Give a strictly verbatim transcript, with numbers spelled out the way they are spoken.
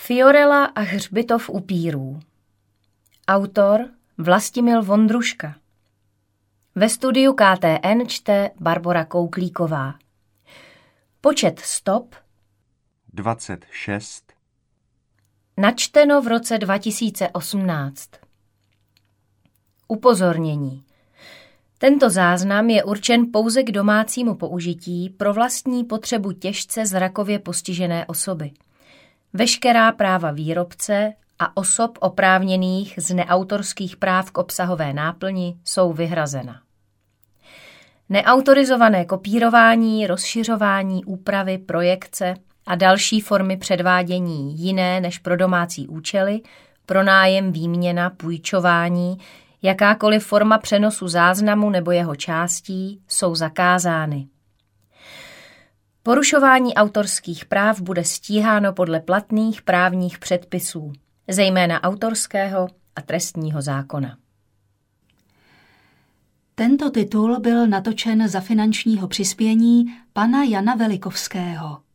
Fiorella a hřbitov upírů. Autor Vlastimil Vondruška. Ve studiu K T N čte Barbora Kouklíková. Počet stop dvacet šest. Načteno v roce dva tisíce osmnáct. Upozornění. Tento záznam je určen pouze k domácímu použití pro vlastní potřebu těžce zrakově postižené osoby. Veškerá práva výrobce a osob oprávněných z neautorských práv k obsahové náplni jsou vyhrazena. Neautorizované kopírování, rozšiřování, úpravy, projekce a další formy předvádění jiné než pro domácí účely, pronájem, výměna, půjčování, jakákoliv forma přenosu záznamu nebo jeho částí jsou zakázány. Porušování autorských práv bude stíháno podle platných právních předpisů, zejména autorského a trestního zákona. Tento titul byl natočen za finančního přispění pana Jana Velikovského.